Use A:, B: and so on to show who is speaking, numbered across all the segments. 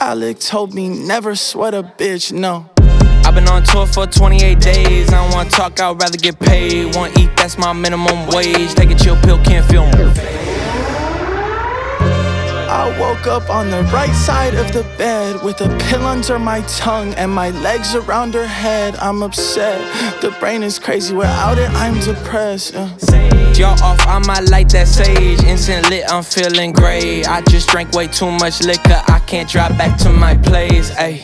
A: Alec told me never sweat a bitch, no.
B: I've been on tour for 28 days. I don't wanna talk, I'd rather get paid. Wanna eat, that's my minimum wage. Take a chill pill, can't feel me.
A: I woke up on the right side of the bed with a pill under my tongue and my legs around her head. I'm upset, the brain is crazy, without it I'm depressed.
B: Y'all off, I might light that sage. Instant lit, I'm feeling great. I just drank way too much liquor, I can't drive back to my place. Ay.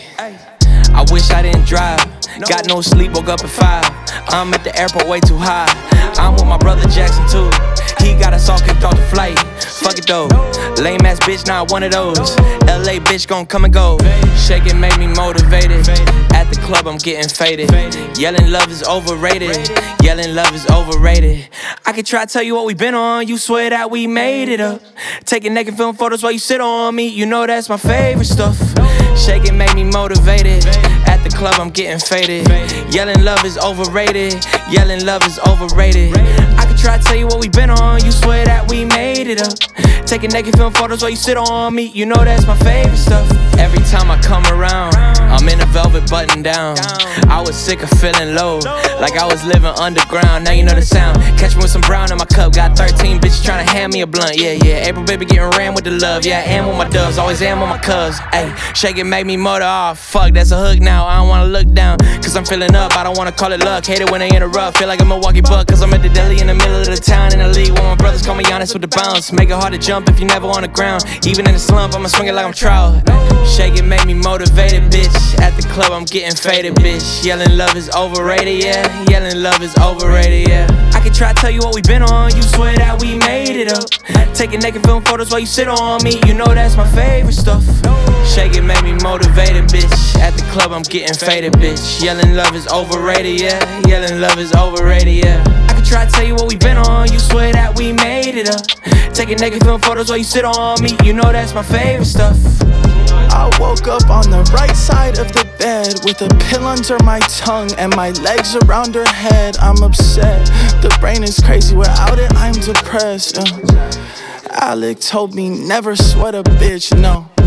B: I wish I didn't drive. Got no sleep, woke up at 5. I'm at the airport way too high. I'm with my brother Jackson too. He got us all kicked off the flight. Fuck it though, lame ass bitch, not one of those. LA bitch gon' come and go. Shaking made me motivated. At the club I'm getting faded. Yelling love is overrated. Yelling love is overrated. I could try to tell you what we been on. You swear that we made it up. Taking naked film photos while you sit on me. You know that's my favorite stuff. Shaking made me motivated. At the club I'm getting faded. Yelling love is overrated. Yelling love is overrated. I could try to tell you what we been on. You swear that we made it up. Taking naked film photos while you sit on me. You know that's my favorite stuff. Every time I come around, I'm in a velvet button down. I was sick of feeling low, like I was living underground. Now you know the sound. Catch me with some brown in my cup. Got 13 bitches trying to hand me a blunt. Yeah, yeah. April baby getting ran with the love. Yeah, I am with my doves. Always am with my cubs. Ayy, shake it, make me motor off. Fuck, that's a hook now. I don't wanna look down, cause I'm feeling up. I don't wanna call it luck. Hate it when they interrupt. Feel like a Milwaukee Buck, cause I'm at the deli in the middle of the town. In the league where my brothers call me honest with the bounce. Make it hard to jump if you never on the ground. Even in the slump, I'ma swing it like I'm Trout. Shake it, make me motivated, bitch. At the club, I'm getting faded, bitch. Yelling love is overrated, yeah. Yelling love is overrated, yeah. I could try to tell you what we been on. You swear that we made it up. Taking naked film photos while you sit on me. You know that's my favorite stuff. Shake it, make me motivated, bitch. At the club, I'm getting faded, bitch. Yelling love is overrated, yeah. Yelling love is overrated, yeah. I could try to tell you what we been on. You swear that we made it up. Taking naked film photos while you sit on me. You know that's my favorite stuff.
A: I woke up on the right side of the bed with a pill under my tongue and my legs around her head. I'm upset, the brain is crazy, without it I'm depressed. Alec told me never sweat a bitch, no.